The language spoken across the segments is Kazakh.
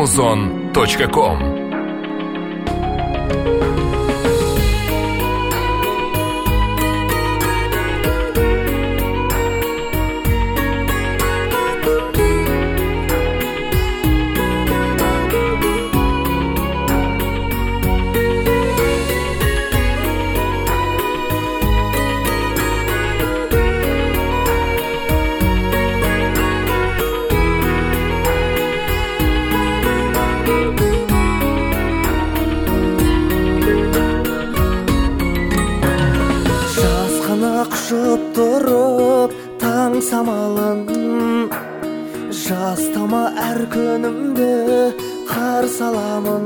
Camuzon.com. Құшып тұрып таң самалын, жастама әр күнімді қарсы аламын.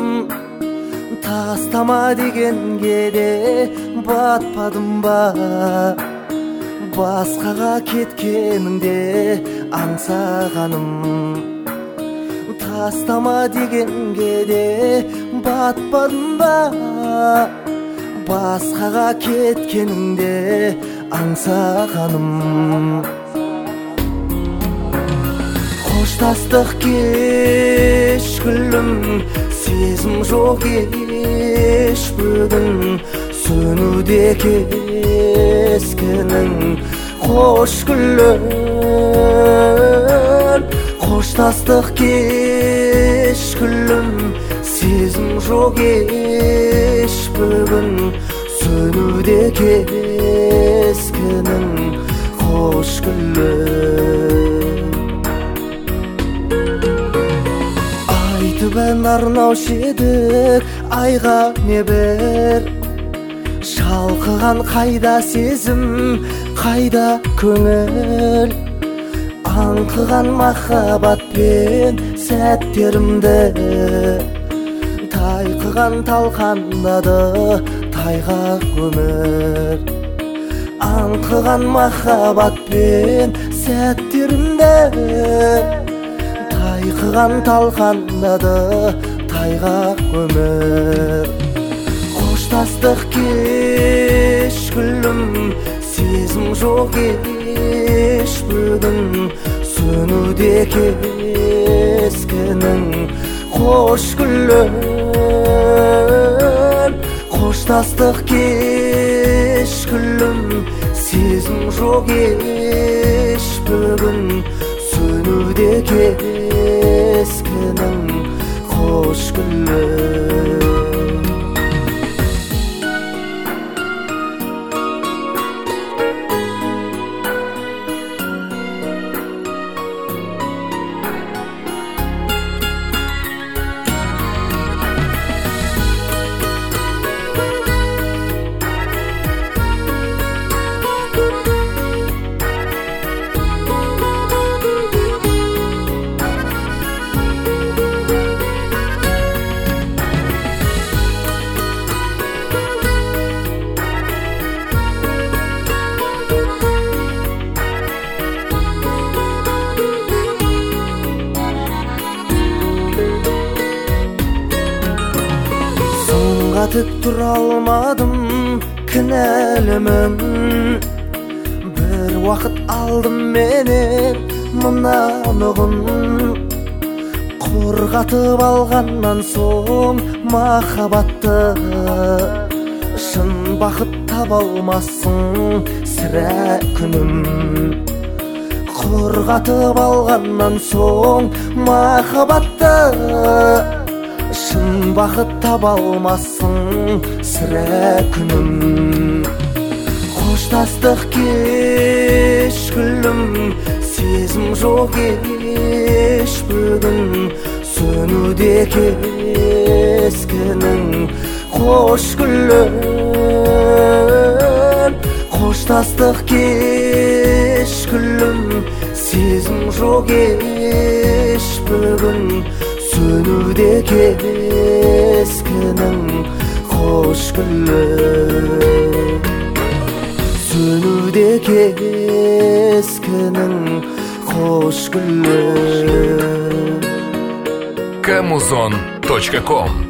Тастама дегенге де батпадым ба, басқаға кеткеніңде аңсағаным. Тастама дегенге де батпадым ба, басқаға кеткеніңде аңсағаным. Қоштастық кеш гүлім, сезім жоқ еш бүгін. Сөнуде кескенің қош гүлім. Қоштастық кеш гүлім, сезім жоқ еш бүгін. Сөнуде кескенің қош гүлім. Айтып ән арнаушы едік айға небір, шалқыған қайда сезім, қайда көңіл. Аңқыған махаббатпен сәттерімді, тайқыған талқандады тайғақ өмір. Аңқыған махаббатпен сәттерімді, тайқыған талқандады тайғақ өмір. Қоштастық кеш гүлім, сезім жоқ еш бүгін. Сөнуде кескенің қош гүлім. Қоштастық кеш гүлім, сезім жоқ еш бүгін. Сөнуде кескенің қош гүлім. Тік тұра алмадым кінәлімін, бір уақыт алдым менен мұнанығын. Қорғатып алғаннан соң махаббатты, шын бақыт таба алмассың сірә күнім. Қорғатып алғаннан соң махаббатты, шын бақыт таба алмассың сірә күнім. Қоштастық кеш гүлім, сезім жоқ еш бүгін. Сөнуде кескенің қош гүлім. Қоштастық кеш гүлім, сезім жоқ еш бүгін. Сөнуде кескенің қош гүлім. Сөнуде кескенің қош гүлім. Camuzon.com